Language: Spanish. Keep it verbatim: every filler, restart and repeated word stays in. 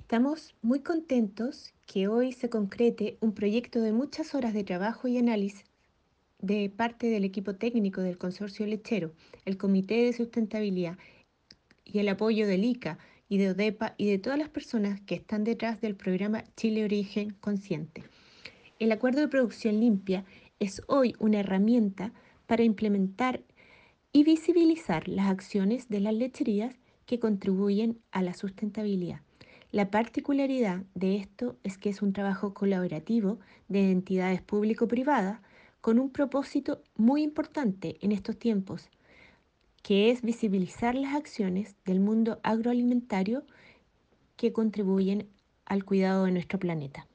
Estamos muy contentos que hoy se concrete un proyecto de muchas horas de trabajo y análisis de parte del equipo técnico del Consorcio Lechero, el Comité de Sustentabilidad y el apoyo del I C A y de ODEPA y de todas las personas que están detrás del programa Chile Origen Consciente. El acuerdo de producción limpia es hoy una herramienta para implementar y visibilizar las acciones de las lecherías que contribuyen a la sustentabilidad. La particularidad de esto es que es un trabajo colaborativo de entidades público-privadas con un propósito muy importante en estos tiempos, que es visibilizar las acciones del mundo agroalimentario que contribuyen al cuidado de nuestro planeta.